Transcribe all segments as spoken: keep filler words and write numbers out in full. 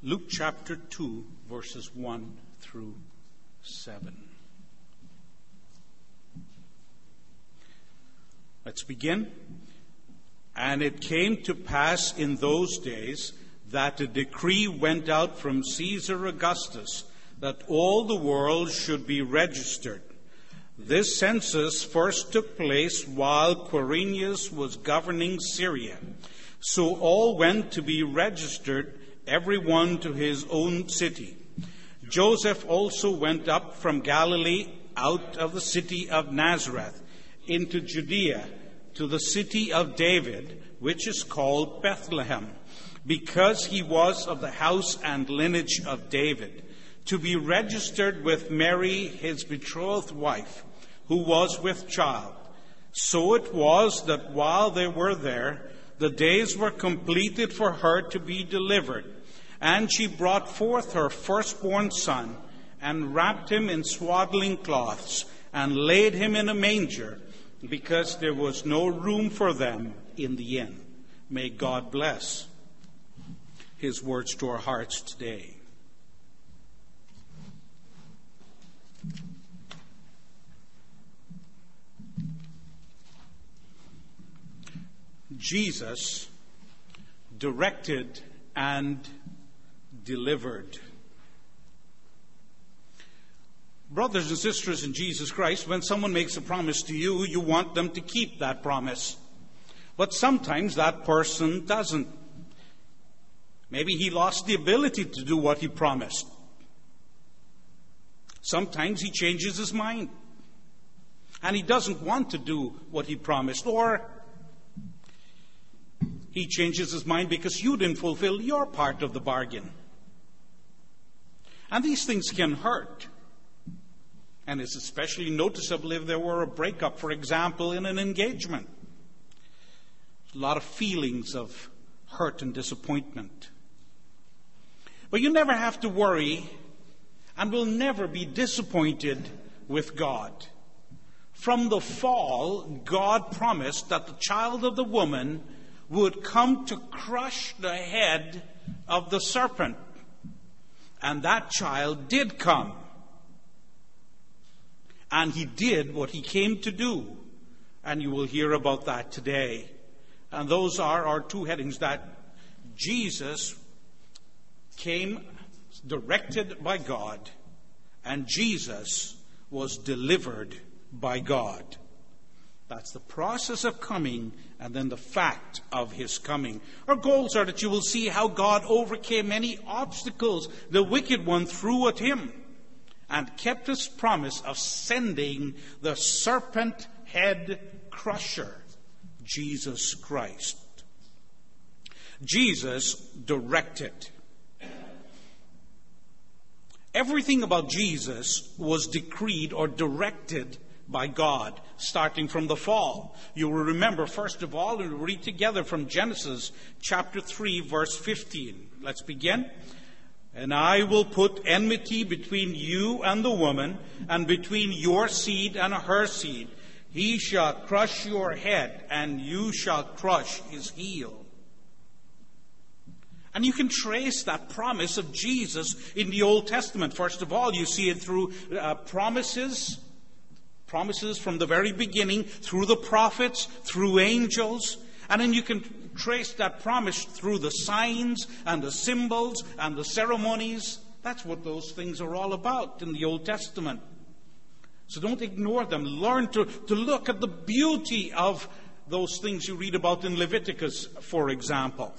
Luke chapter two, verses one through seven. Let's begin. And it came to pass in those days that a decree went out from Caesar Augustus that all the world should be registered. This census first took place while Quirinius was governing Syria. So all went to be registered, every one to his own city. Joseph also went up from Galilee out of the city of Nazareth into Judea to the city of David, which is called Bethlehem, because he was of the house and lineage of David, to be registered with Mary, his betrothed wife, who was with child. So it was that while they were there, the days were completed for her to be delivered. And she brought forth her firstborn son, and wrapped him in swaddling cloths, and laid him in a manger, because there was no room for them in the inn. May God bless his words to our hearts today. Jesus directed and delivered. Brothers and sisters in Jesus Christ, when someone makes a promise to you, you want them to keep that promise. But sometimes that person doesn't. Maybe he lost the ability to do what he promised. Sometimes he changes his mind, and he doesn't want to do what he promised. Or he changes his mind because you didn't fulfill your part of the bargain. And these things can hurt. And it's especially noticeable if there were a breakup, for example, in an engagement. A lot of feelings of hurt and disappointment. But you never have to worry and will never be disappointed with God. From the fall, God promised that the child of the woman would come to crush the head of the serpent. And that child did come. And he did what he came to do. And you will hear about that today. And those are our two headings, that Jesus came directed by God, and Jesus was delivered by God. That's the process of coming, and then the fact of his coming. Our goals are that you will see how God overcame any obstacles the wicked one threw at him, and kept his promise of sending the serpent head crusher, Jesus Christ. Jesus directed. Everything about Jesus was decreed or directed by God, starting from the fall. You will remember, first of all, and we'll read together from Genesis chapter three, verse fifteen. Let's begin. And I will put enmity between you and the woman, and between your seed and her seed. He shall crush your head, and you shall crush his heel. And you can trace that promise of Jesus in the Old Testament. First of all, you see it through uh, promises, promises from the very beginning, through the prophets, through angels. And then you can trace that promise through the signs and the symbols and the ceremonies. That's what those things are all about in the Old Testament. So don't ignore them. Learn to, to look at the beauty of those things you read about in Leviticus, for example.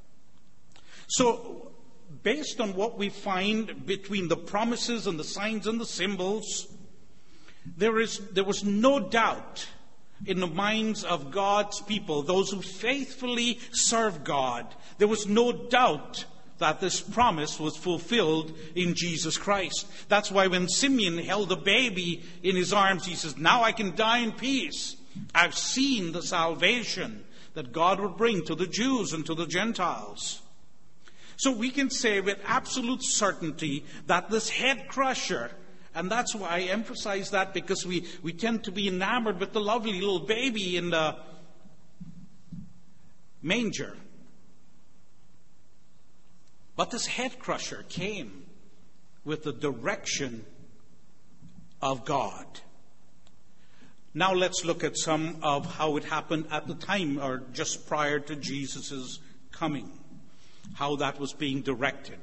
So, based on what we find between the promises and the signs and the symbols, there is there was no doubt in the minds of God's people, those who faithfully serve God, there was no doubt that this promise was fulfilled in Jesus Christ. That's why when Simeon held the baby in his arms, he says, "Now I can die in peace. I've seen the salvation that God would bring to the Jews and to the Gentiles." So we can say with absolute certainty that this head crusher, and that's why I emphasize that, because we, we tend to be enamored with the lovely little baby in the manger. But this head crusher came with the direction of God. Now let's look at some of how it happened at the time, or just prior to Jesus' coming, how that was being directed.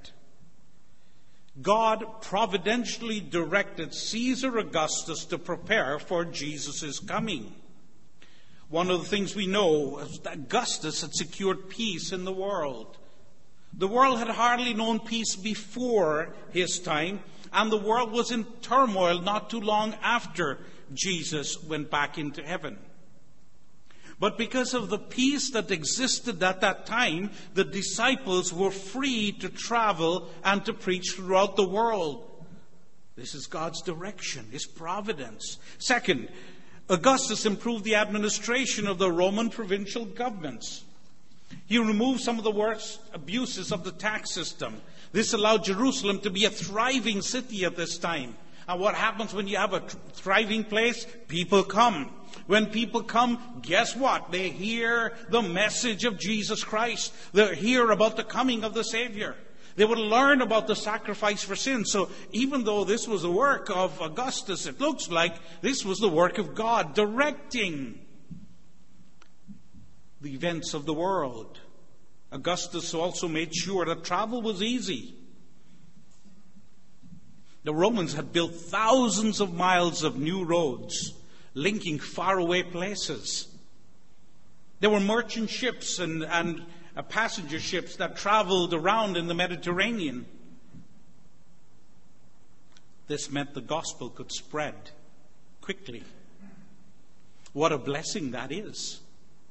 God providentially directed Caesar Augustus to prepare for Jesus' coming. One of the things we know is that Augustus had secured peace in the world. The world had hardly known peace before his time, and the world was in turmoil not too long after Jesus went back into heaven. But because of the peace that existed at that time, the disciples were free to travel and to preach throughout the world. This is God's direction, His providence. Second, Augustus improved the administration of the Roman provincial governments. He removed some of the worst abuses of the tax system. This allowed Jerusalem to be a thriving city at this time. And what happens when you have a thriving place? People come. When people come, guess what? They hear the message of Jesus Christ. They hear about the coming of the Savior. They would learn about the sacrifice for sin. So even though this was the work of Augustus, it looks like this was the work of God directing the events of the world. Augustus also made sure that travel was easy. The Romans had built thousands of miles of new roads linking faraway places. There were merchant ships and, and uh, passenger ships that traveled around in the Mediterranean. This meant the gospel could spread quickly. What a blessing that is.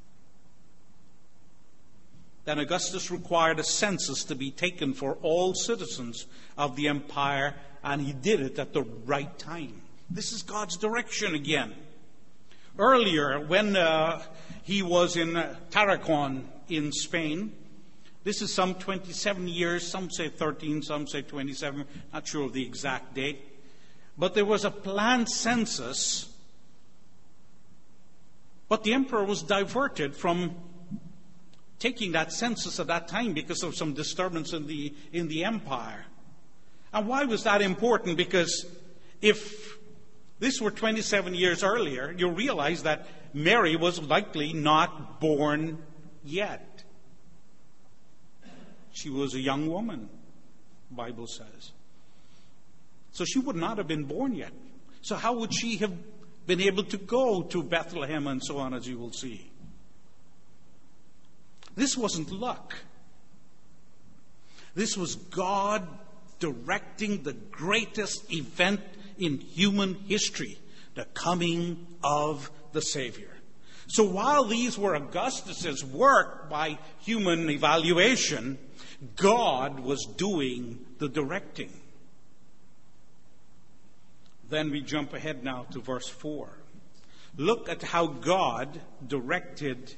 Then Augustus required a census to be taken for all citizens of the empire, and he did it at the right time. This is God's direction again. Earlier, when uh, he was in uh, Tarragona in Spain, this is some twenty-seven years, some say thirteen, some say twenty-seven, not sure of the exact date. But there was a planned census, but the emperor was diverted from taking that census at that time because of some disturbance in the in the empire. And why was that important? Because if this were twenty-seven years earlier, you'll realize that Mary was likely not born yet. She was a young woman, the Bible says. So she would not have been born yet. So how would she have been able to go to Bethlehem and so on, as you will see? This wasn't luck. This was God directing the greatest event in human history, the coming of the Savior. So while these were Augustus's work by human evaluation, God was doing the directing. Then we jump ahead now to verse four. Look at how God directed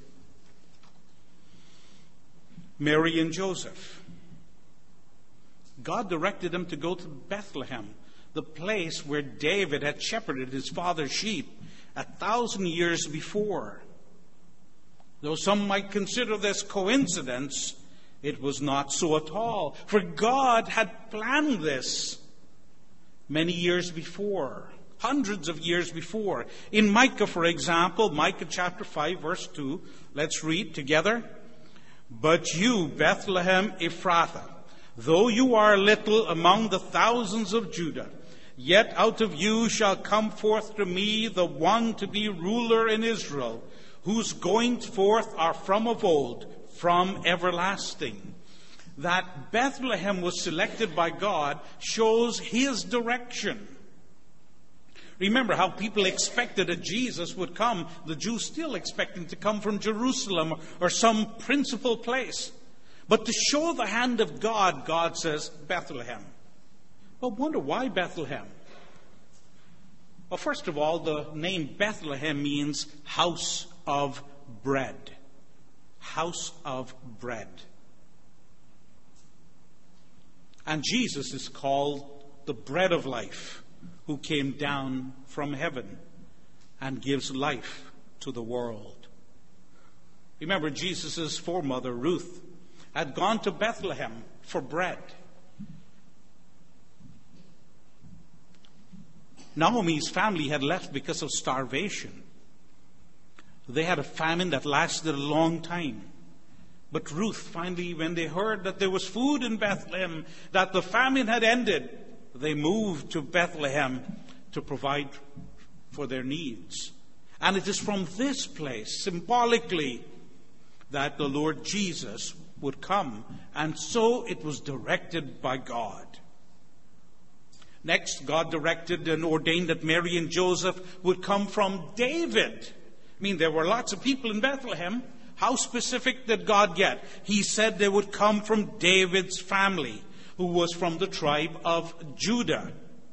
Mary and Joseph. God directed them to go to Bethlehem, the place where David had shepherded his father's sheep a thousand years before. Though some might consider this coincidence, it was not so at all. For God had planned this many years before, hundreds of years before. In Micah, for example, Micah chapter five, verse two, let's read together. But you, Bethlehem Ephrathah, though you are little among the thousands of Judah, yet out of you shall come forth to me the one to be ruler in Israel, whose goings forth are from of old, from everlasting. That Bethlehem was selected by God shows His direction. Remember how people expected that Jesus would come. The Jews still expecting to come from Jerusalem or some principal place. But to show the hand of God, God says Bethlehem. Well, wonder why Bethlehem? Well, first of all, the name Bethlehem means house of bread. House of bread. And Jesus is called the bread of life, who came down from heaven and gives life to the world. Remember Jesus' foremother, Ruth. had gone to Bethlehem for bread. Naomi's family had left because of starvation. They had a famine that lasted a long time. But Ruth, finally, when they heard that there was food in Bethlehem, that the famine had ended, they moved to Bethlehem to provide for their needs. And it is from this place, symbolically, that the Lord Jesus would come. And so it was directed by God. Next, God directed and ordained that Mary and Joseph would come from David. I mean, there were lots of people in Bethlehem. How specific did God get? He said they would come from David's family, who was from the tribe of Judah.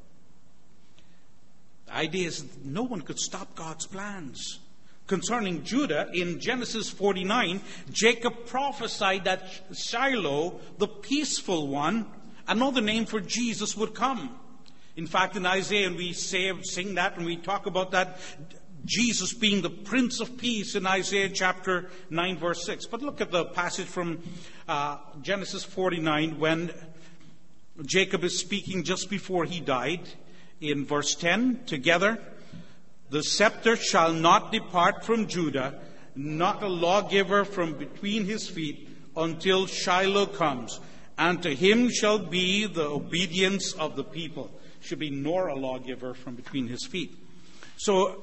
The idea is no one could stop God's plans. Concerning Judah, in Genesis forty-nine, Jacob prophesied that Shiloh, the peaceful one, another name for Jesus, would come. In fact, in Isaiah, and we say, sing that, and we talk about that, Jesus being the Prince of Peace in Isaiah chapter nine, verse six. But look at the passage from uh, Genesis forty-nine when Jacob is speaking just before he died. In verse ten, together, the scepter shall not depart from Judah, not a lawgiver from between his feet, until Shiloh comes. And to him shall be the obedience of the people. Should be nor a lawgiver from between his feet. So,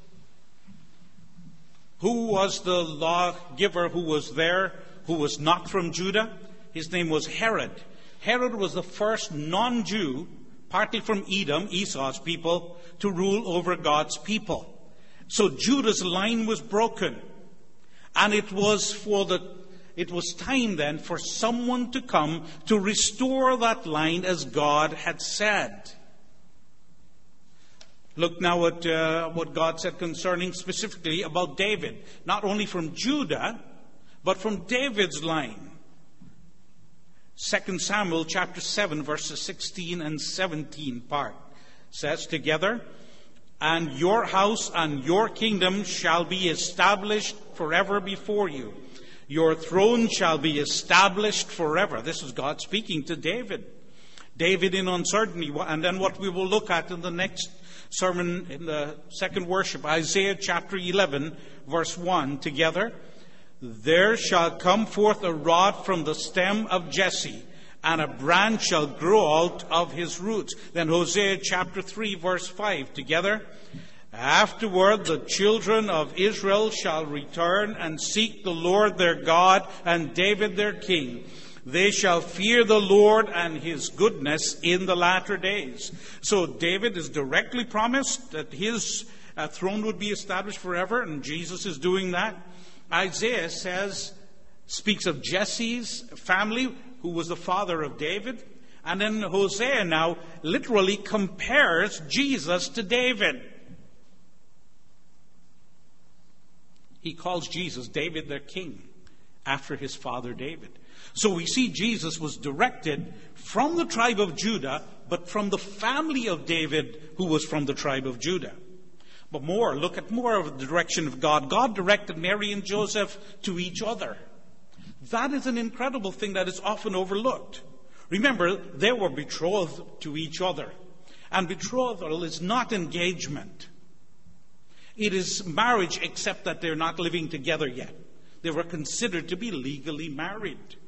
who was the lawgiver who was there, who was not from Judah? His name was Herod. Herod was the first non-Jew, partly from Edom, Esau's people, to rule over God's people. So Judah's line was broken. And it was for the it was time then for someone to come to restore that line as God had said. Look now at uh, what God said concerning specifically about David. Not only from Judah, but from David's line. Second Samuel chapter seven, verses sixteen and seventeen part says together, and your house and your kingdom shall be established forever before you. Your throne shall be established forever. This is God speaking to David. David in uncertainty. And then what we will look at in the next sermon, in the second worship, Isaiah chapter eleven, verse one, together. There shall come forth a rod from the stem of Jesse, and a branch shall grow out of his roots. Then Hosea chapter three, verse five, together. Afterward the children of Israel shall return and seek the Lord their God and David their king. They shall fear the Lord and his goodness in the latter days. So David is directly promised that his uh, throne would be established forever, and Jesus is doing that. Isaiah says, speaks of Jesse's family, who was the father of David. And then Hosea now literally compares Jesus to David. He calls Jesus David their king, after his father David. So we see Jesus was directed from the tribe of Judah, but from the family of David, who was from the tribe of Judah. But more, look at more of the direction of God. God directed Mary and Joseph to each other. That is an incredible thing that is often overlooked. Remember, they were betrothed to each other. And betrothal is not engagement. It is marriage, except that they're not living together yet. They were considered to be legally married.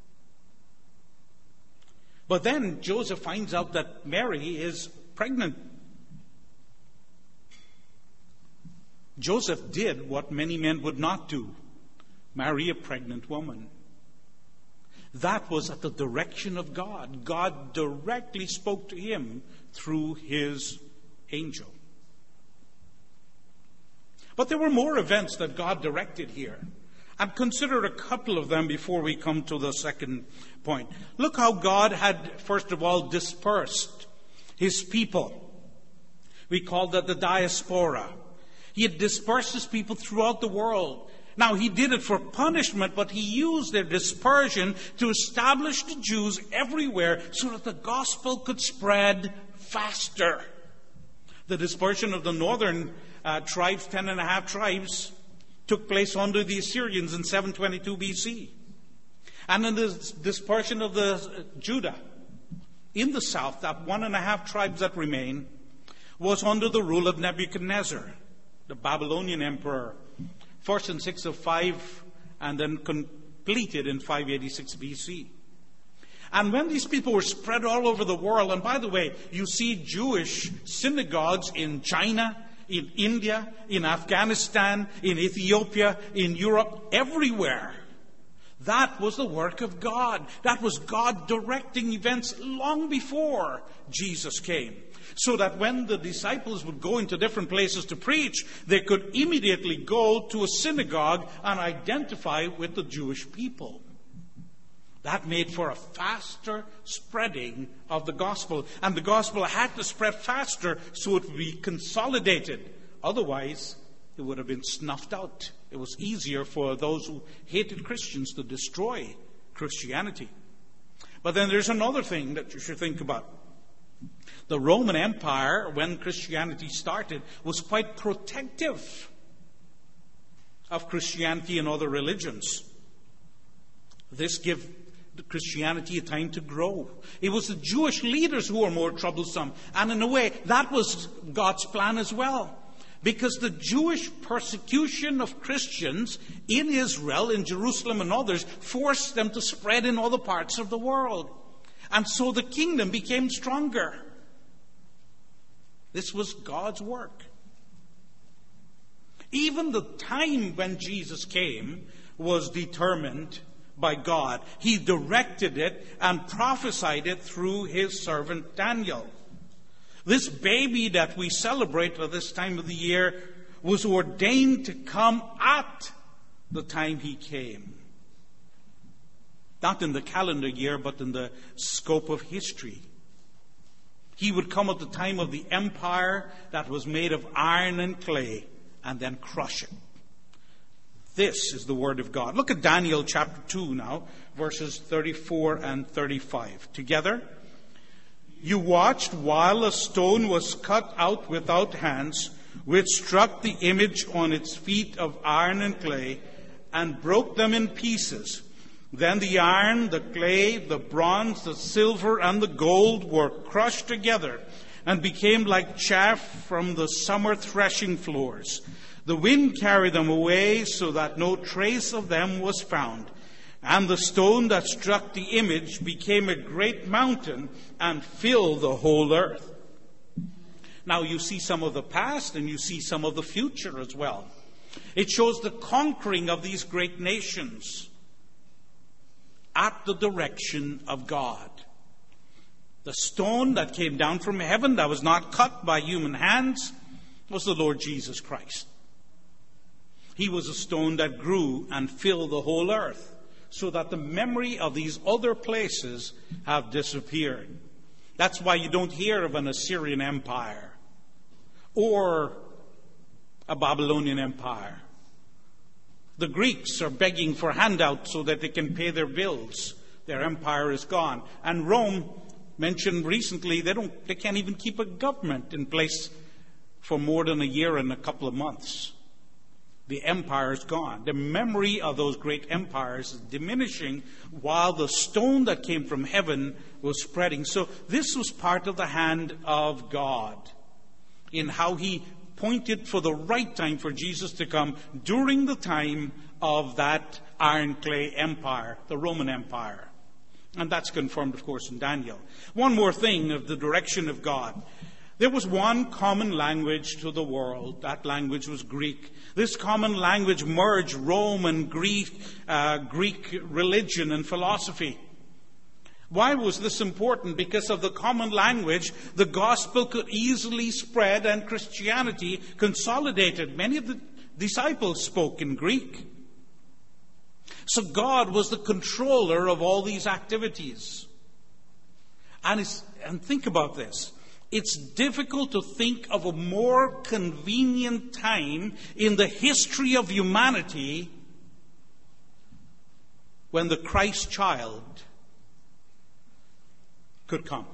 But then Joseph finds out that Mary is pregnant. Joseph did what many men would not do, marry a pregnant woman. That was at the direction of God. God directly spoke to him through his angel. But there were more events that God directed here. And consider a couple of them before we come to the second point. Look how God had, first of all, dispersed his people. We call that the diaspora. He had dispersed his people throughout the world. Now, he did it for punishment, but he used their dispersion to establish the Jews everywhere so that the gospel could spread faster. The dispersion of the northern uh, tribes, ten and a half tribes, took place under the Assyrians in seven twenty-two B C. And in the dispersion of the uh, Judah in the south, that one and a half tribes that remain, was under the rule of Nebuchadnezzar, the Babylonian emperor, first in six oh five and then completed in five eighty-six B C. And when these people were spread all over the world, and by the way, you see Jewish synagogues in China, in India, in Afghanistan, in Ethiopia, in Europe, everywhere. That was the work of God. That was God directing events long before Jesus came. So that when the disciples would go into different places to preach, they could immediately go to a synagogue and identify with the Jewish people. That made for a faster spreading of the gospel. And the gospel had to spread faster so it would be consolidated. Otherwise, it would have been snuffed out. It was easier for those who hated Christians to destroy Christianity. But then there's another thing that you should think about. The Roman Empire, when Christianity started, was quite protective of Christianity and other religions. This gave Christianity a time to grow. It was the Jewish leaders who were more troublesome. And in a way, that was God's plan as well. Because the Jewish persecution of Christians in Israel, in Jerusalem and others, forced them to spread in other parts of the world. And so the kingdom became stronger. This was God's work. Even the time when Jesus came was determined by God. He directed it and prophesied it through his servant Daniel. This baby that we celebrate at this time of the year was ordained to come at the time he came. Not in the calendar year, but in the scope of history. He would come at the time of the empire that was made of iron and clay, and then crush it. This is the word of God. Look at Daniel chapter two now, verses thirty-four and thirty-five. Together, you watched while a stone was cut out without hands, which struck the image on its feet of iron and clay, and broke them in pieces. Then the iron, the clay, the bronze, the silver, and the gold were crushed together and became like chaff from the summer threshing floors. The wind carried them away so that no trace of them was found. And the stone that struck the image became a great mountain and filled the whole earth. Now you see some of the past and you see some of the future as well. It shows the conquering of these great nations at the direction of God. The stone that came down from heaven that was not cut by human hands was the Lord Jesus Christ. He was a stone that grew and filled the whole earth, so that the memory of these other places have disappeared. That's why you don't hear of an Assyrian empire or a Babylonian empire. The Greeks are begging for handouts so that they can pay their bills. Their empire is gone. And Rome, mentioned recently, they don't, they can't even keep a government in place for more than a year and a couple of months. The empire is gone. The memory of those great empires is diminishing while the stone that came from heaven was spreading. So this was part of the hand of God in how he pointed for the right time for Jesus to come during the time of that iron clay empire, the Roman Empire. And that's confirmed, of course, in Daniel. One more thing of the direction of God. There was one common language to the world. That language was Greek. This common language merged Rome and Greek, uh, Greek religion and philosophy. Why was this important? Because of the common language, the gospel could easily spread and Christianity consolidated. Many of the disciples spoke in Greek. So God was the controller of all these activities. And, it's, and think about this. It's difficult to think of a more convenient time in the history of humanity when the Christ child could come.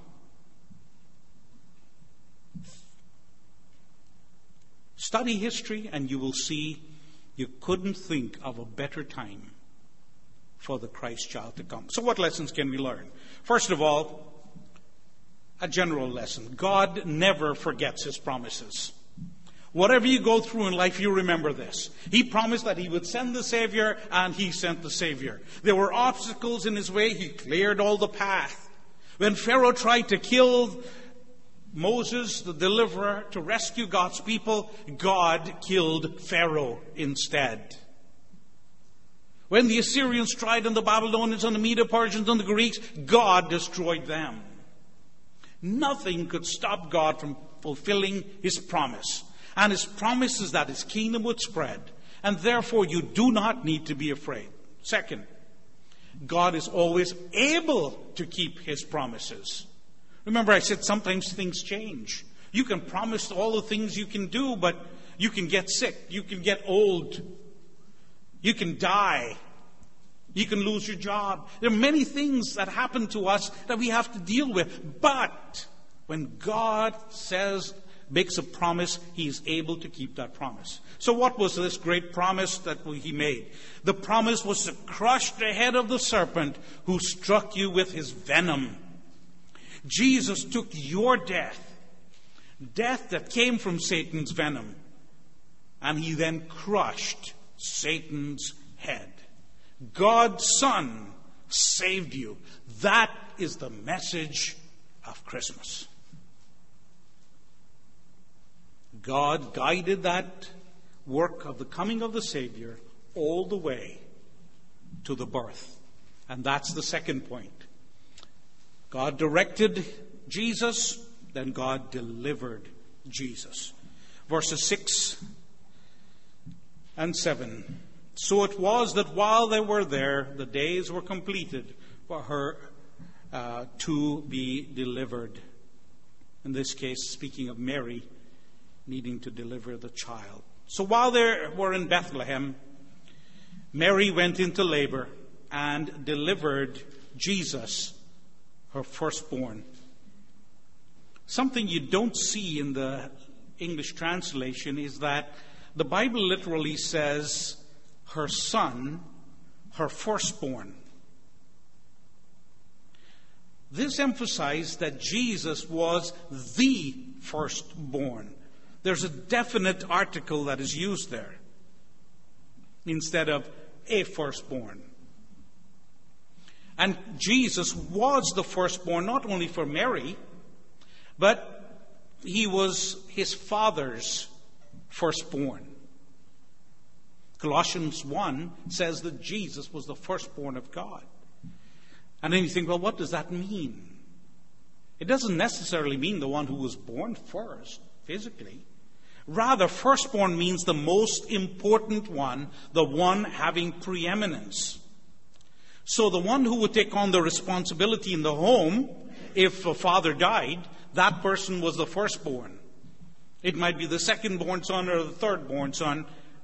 Study history and you will see you couldn't think of a better time for the Christ child to come. So what lessons can we learn? First of all, a general lesson. God never forgets his promises. Whatever you go through in life, you remember this. He promised that he would send the Savior, and he sent the Savior. There were obstacles in his way. He cleared all the path. When Pharaoh tried to kill Moses, the deliverer, to rescue God's people, God killed Pharaoh instead. When the Assyrians tried on the Babylonians, on the Medo-Persians, on the Greeks, God destroyed them. Nothing could stop God from fulfilling his promise. And his promise is that his kingdom would spread. And therefore you do not need to be afraid. Second, God is always able to keep his promises. Remember, I said sometimes things change. You can promise all the things you can do, but you can get sick. You can get old. You can die. You can lose your job. There are many things that happen to us that we have to deal with. But when God says, makes a promise, he is able to keep that promise. So what was this great promise that he made? The promise was to crush the head of the serpent who struck you with his venom. Jesus took your death, death that came from Satan's venom, and he then crushed Satan's head. God's Son saved you. That is the message of Christmas. God guided that work of the coming of the Savior all the way to the birth. And that's the second point. God directed Jesus, then God delivered Jesus. Verses six and seven. So it was that while they were there, the days were completed for her uh, to be delivered. In this case, speaking of Mary needing to deliver the child. So while they were in Bethlehem, Mary went into labor and delivered Jesus, her firstborn. Something you don't see in the English translation is that the Bible literally says her son, her firstborn. This emphasized that Jesus was the firstborn. There's a definite article that is used there instead of a firstborn. And Jesus was the firstborn not only for Mary, but he was his father's firstborn. Colossians one says that Jesus was the firstborn of God. And then you think, well, what does that mean? It doesn't necessarily mean the one who was born first, physically. Rather, firstborn means the most important one, the one having preeminence. So the one who would take on the responsibility in the home, if a father died, that person was the firstborn. It might be the secondborn son or the thirdborn son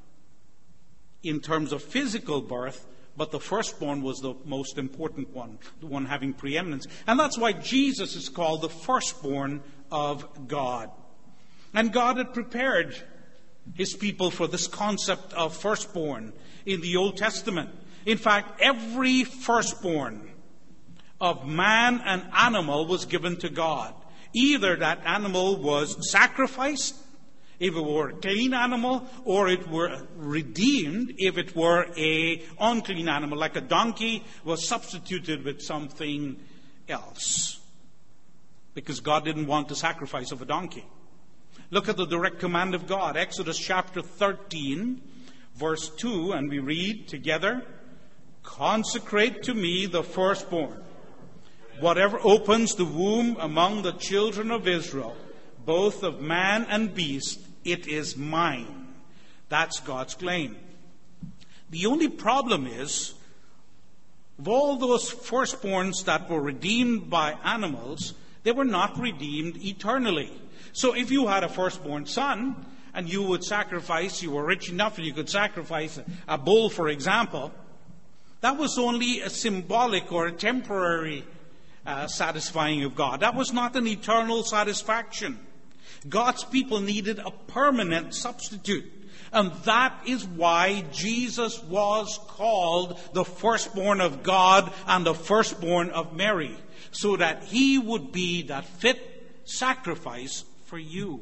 in terms of physical birth, but the firstborn was the most important one, the one having preeminence. And that's why Jesus is called the firstborn of God. And God had prepared his people for this concept of firstborn in the Old Testament. In fact, every firstborn of man and animal was given to God. Either that animal was sacrificed, if it were a clean animal, or it were redeemed if it were an unclean animal, like a donkey was substituted with something else. Because God didn't want the sacrifice of a donkey. Look at the direct command of God. Exodus chapter thirteen, verse two, and we read together, "Consecrate to me the firstborn. Whatever opens the womb among the children of Israel, both of man and beast, it is mine." That's God's claim. The only problem is, of all those firstborns that were redeemed by animals, they were not redeemed eternally. So if you had a firstborn son, and you would sacrifice, you were rich enough and you could sacrifice a bull, for example, that was only a symbolic or a temporary uh, satisfying of God. That was not an eternal satisfaction. God's people needed a permanent substitute, And that is why Jesus was called the firstborn of God and the firstborn of Mary, so that he would be that fit sacrifice for you.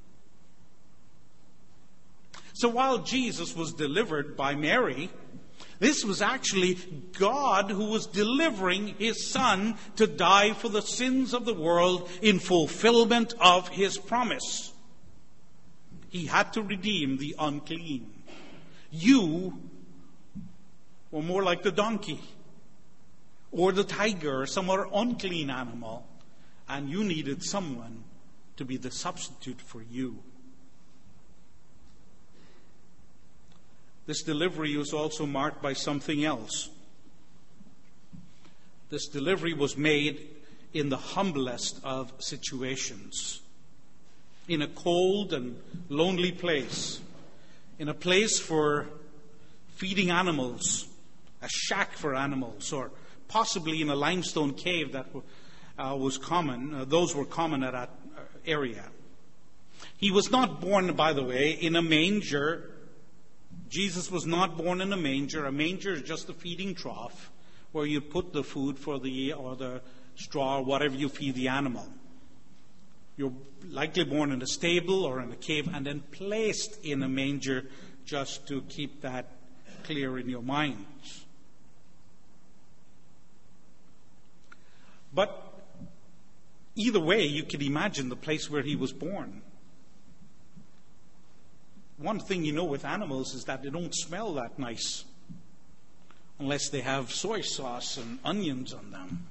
So while Jesus was delivered by Mary, this was actually God who was delivering his Son to die for the sins of the world in fulfillment of his promise. He had to redeem the unclean. You were more like the donkey or the tiger or some other unclean animal, and you needed someone to be the substitute for you. This delivery was also marked by something else. This delivery was made in the humblest of situations, in a cold and lonely place, in a place for feeding animals, a shack for animals, or possibly in a limestone cave that uh, was common. Uh, those were common at that area. He was not born, by the way, in a manger. Jesus was not born in a manger. A manger is just a feeding trough where you put the food for the, or the straw, or whatever you feed the animal. You're likely born in a stable or in a cave and then placed in a manger, just to keep that clear in your minds. But either way, you can imagine the place where he was born. One thing you know with animals is that they don't smell that nice unless they have soy sauce and onions on them.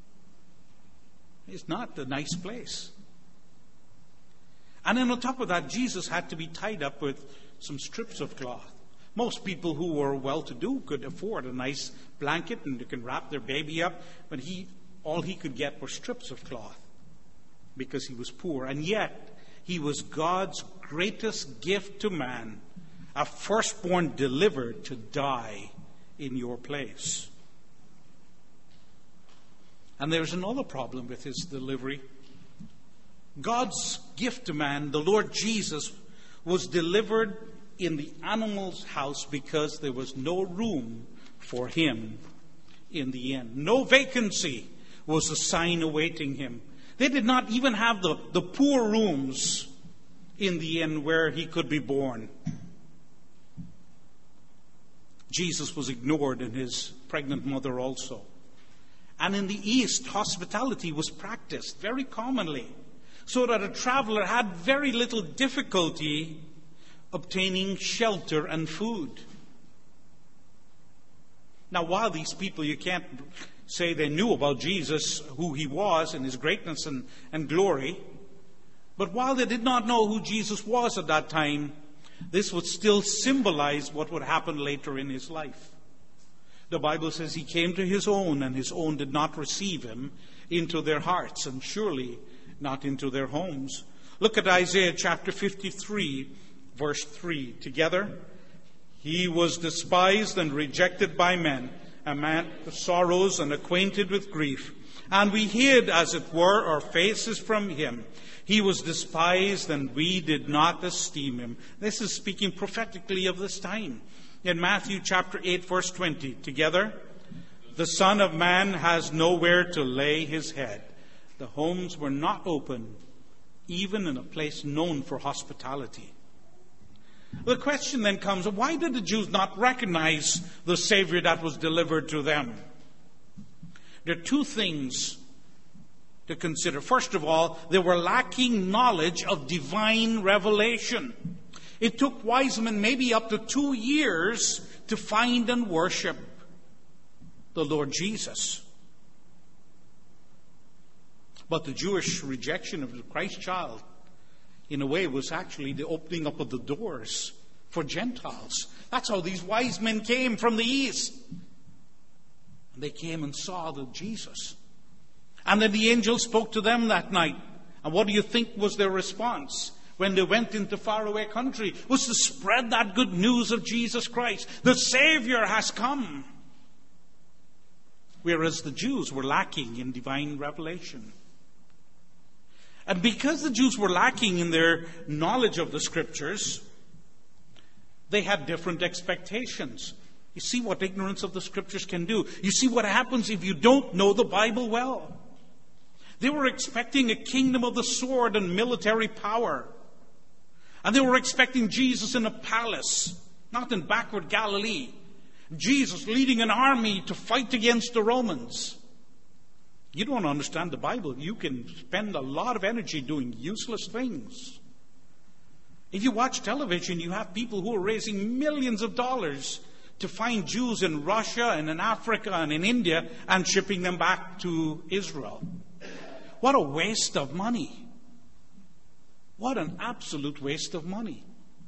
It's not a nice place. And then on top of that, Jesus had to be tied up with some strips of cloth. Most people who were well-to-do could afford a nice blanket and they can wrap their baby up, but he, all he could get were strips of cloth because he was poor. And yet, he was God's greatest gift to man, a firstborn delivered to die in your place. And there's another problem with his delivery. God's gift to man, the Lord Jesus, was delivered in the animal's house because there was no room for him in the inn. No vacancy was a sign awaiting him. They did not even have the, the poor rooms in the inn where he could be born. Jesus was ignored, and his pregnant mother also. And in the East, hospitality was practiced very commonly, so that a traveler had very little difficulty obtaining shelter and food. Now, while these people, you can't say they knew about Jesus, who he was, and his greatness and, and glory, but while they did not know who Jesus was at that time, this would still symbolize what would happen later in his life. The Bible says he came to his own, and his own did not receive him into their hearts, and surely not into their homes. Look at Isaiah chapter fifty-three, verse three. Together, he was despised and rejected by men, a man of sorrows and acquainted with grief. And we hid, as it were, our faces from him. He was despised, and we did not esteem him. This is speaking prophetically of this time. In Matthew chapter eight, verse twenty, together, the Son of Man has nowhere to lay his head. The homes were not open, even in a place known for hospitality. The question then comes, why did the Jews not recognize the Savior that was delivered to them? There are two things to consider. First of all, they were lacking knowledge of divine revelation. It took wise men maybe up to two years to find and worship the Lord Jesus. But the Jewish rejection of the Christ child, in a way, was actually the opening up of the doors for Gentiles. That's how these wise men came from the east. And they came and saw the Jesus. And then the angel spoke to them that night. And what do you think was their response when they went into faraway country? Was to spread that good news of Jesus Christ. The Savior has come. Whereas the Jews were lacking in divine revelation. And because the Jews were lacking in their knowledge of the Scriptures, They had different expectations. You see what ignorance of the Scriptures can do. You see what happens if you don't know the Bible well. They were expecting a kingdom of the sword and military power. And they were expecting Jesus in a palace, not in backward Galilee. Jesus leading an army to fight against the Romans. You don't understand the Bible. You can spend a lot of energy doing useless things. If you watch television, you have people who are raising millions of dollars to find Jews in Russia and in Africa and in India and shipping them back to Israel. What a waste of money. What an absolute waste of money.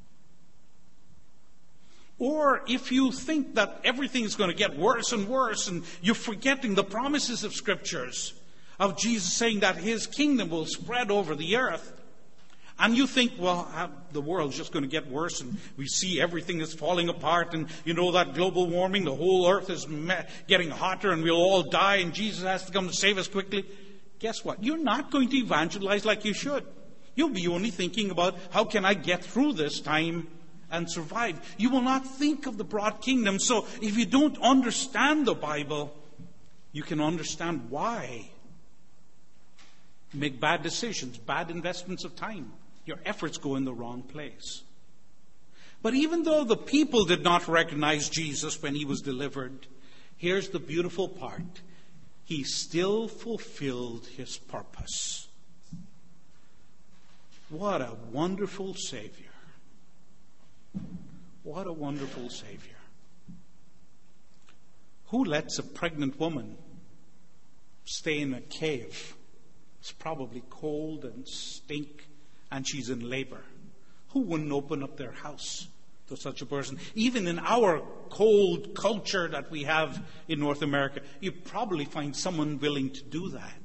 Or if you think that everything is going to get worse and worse and you're forgetting the promises of Scriptures, of Jesus saying that His kingdom will spread over the earth, and you think, well, the world's just going to get worse and we see everything is falling apart and you know that global warming, the whole earth is getting hotter and we'll all die and Jesus has to come to save us quickly. Guess what? You're not going to evangelize like you should. You'll be only thinking about how can I get through this time and survive. You will not think of the broad kingdom. So if you don't understand the Bible, you can understand why. You make bad decisions, bad investments of time. Your efforts go in the wrong place. But even though the people did not recognize Jesus when He was delivered, here's the beautiful part. He still fulfilled His purpose. What a wonderful Savior. What a wonderful Savior. Who lets a pregnant woman stay in a cave? It's probably cold and stink, and she's in labor. Who wouldn't open up their house to such a person? Even in our cold culture that we have in North America, you probably find someone willing to do that.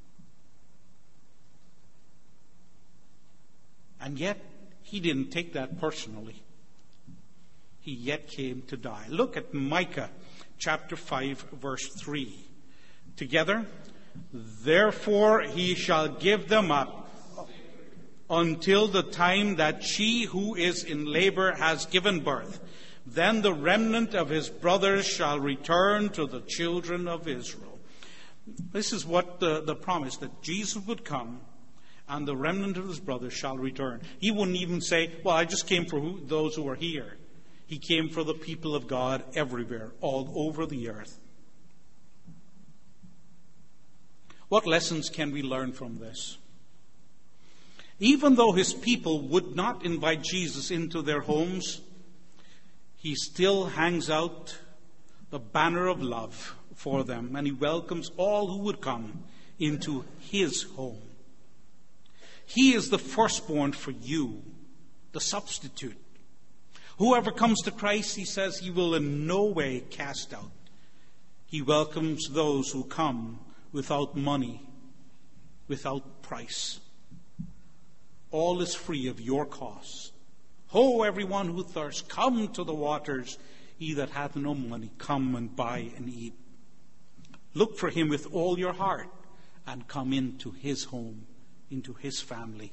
And yet, He didn't take that personally. He yet came to die. Look at Micah chapter five, verse three. Together, therefore He shall give them up until the time that she who is in labor has given birth. Then the remnant of His brothers shall return to the children of Israel. This is what the, the promise, that Jesus would come and the remnant of His brothers shall return. He wouldn't even say, well, I just came for who, those who are here. He came for the people of God everywhere, all over the earth. What lessons can we learn from this? Even though His people would not invite Jesus into their homes, He still hangs out the banner of love for them, and He welcomes all who would come into His home. He is the firstborn for you, the substitute. Whoever comes to Christ, He says, He will in no way cast out. He welcomes those who come without money, without price. All is free of your cost. Ho, everyone who thirsts, come to the waters. He that hath no money, come and buy and eat. Look for Him with all your heart and come into His home, into His family.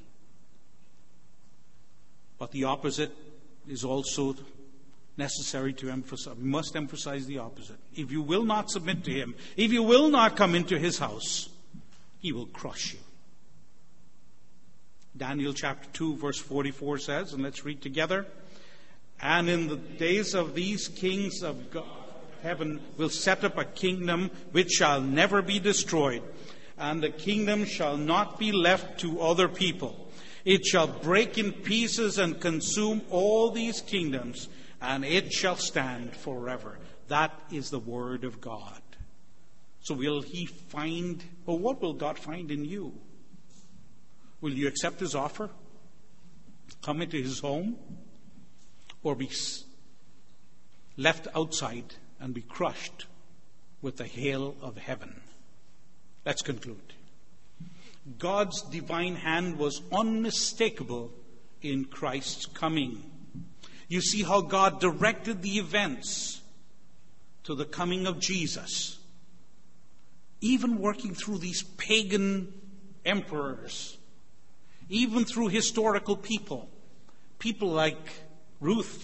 But the opposite is also necessary to emphasize. We must emphasize the opposite. If you will not submit to Him, if you will not come into His house, He will crush you. Daniel chapter two, verse forty-four says, and let's read together, and in the days of these kings of God, heaven will set up a kingdom which shall never be destroyed, and the kingdom shall not be left to other people. It shall break in pieces and consume all these kingdoms, and it shall stand forever. That is the word of God. So will He find, or what will God find in you? Will you accept His offer? Come into His home? Or be left outside and be crushed with the hail of heaven? Let's conclude. God's divine hand was unmistakable in Christ's coming. You see how God directed the events to the coming of Jesus, even working through these pagan emperors, even through historical people, people like Ruth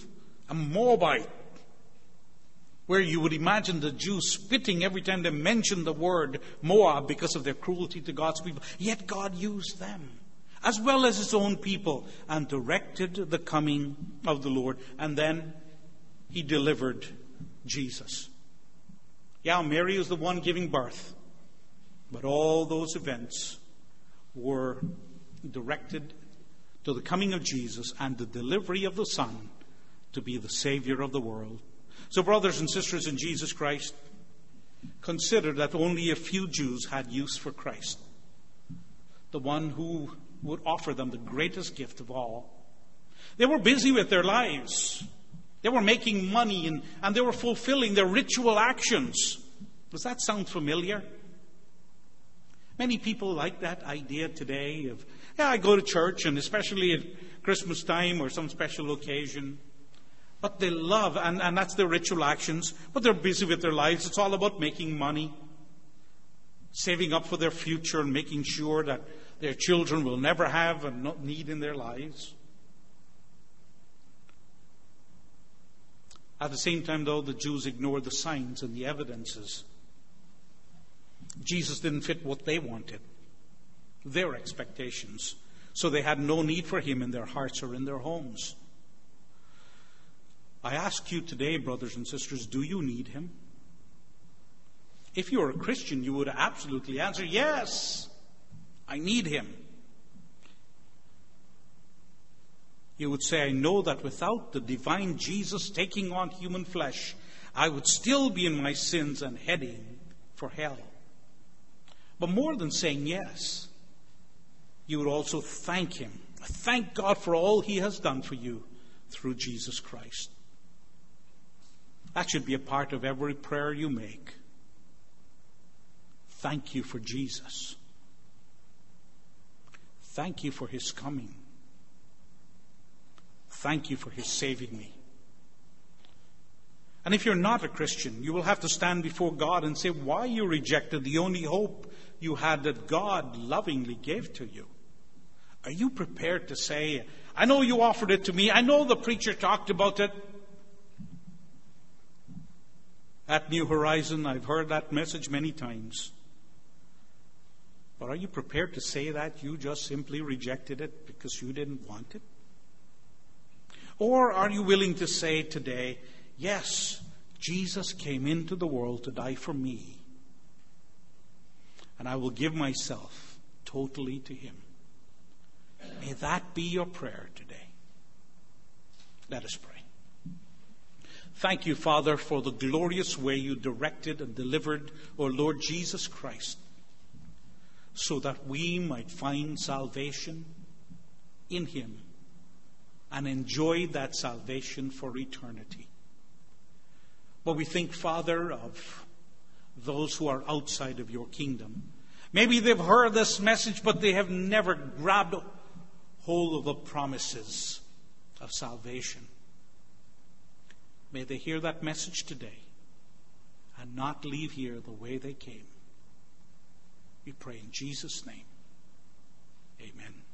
a Moabite, where you would imagine the Jews spitting every time they mentioned the word Moab because of their cruelty to God's people. Yet God used them, as well as his own people, and directed the coming of the Lord. And then he delivered Jesus. Yeah, Mary was the one giving birth, but all those events were directed to the coming of Jesus and the delivery of the Son to be the Savior of the world. So, brothers and sisters in Jesus Christ, consider that only a few Jews had use for Christ, the one who would offer them the greatest gift of all. They were busy with their lives. They were making money and, and they were fulfilling their ritual actions. Does that sound familiar? Many people like that idea today of, yeah, I go to church, and especially at Christmas time or some special occasion. But they love, and, and that's their ritual actions, but they're busy with their lives. It's all about making money, saving up for their future, and making sure that their children will never have a need in their lives. At the same time, though, the Jews ignored the signs and the evidences. Jesus didn't fit what they wanted, their expectations. So they had no need for him in their hearts or in their homes. I ask you today, brothers and sisters, do you need him? If you're a Christian, you would absolutely answer, yes, I need him. You would say, I know that without the divine Jesus taking on human flesh, I would still be in my sins and heading for hell. But more than saying yes, you would also thank him. Thank God for all he has done for you through Jesus Christ. That should be a part of every prayer you make. Thank you for Jesus. Thank you for his coming. Thank you for his saving me. And if you're not a Christian, you will have to stand before God and say why you rejected the only hope you had that God lovingly gave to you. Are you prepared to say, I know you offered it to me. I know the preacher talked about it. At New Horizon, I've heard that message many times. But are you prepared to say that you just simply rejected it because you didn't want it? Or are you willing to say today, yes, Jesus came into the world to die for me, and I will give myself totally to him? May that be your prayer today. Let us pray. Thank you, Father, for the glorious way you directed and delivered our Lord Jesus Christ, so that we might find salvation in him and enjoy that salvation for eternity. But we think, Father, of those who are outside of your kingdom. Maybe they've heard this message, but they have never grabbed hold of the promises of salvation. May they hear that message today and not leave here the way they came. We pray in Jesus' name. Amen.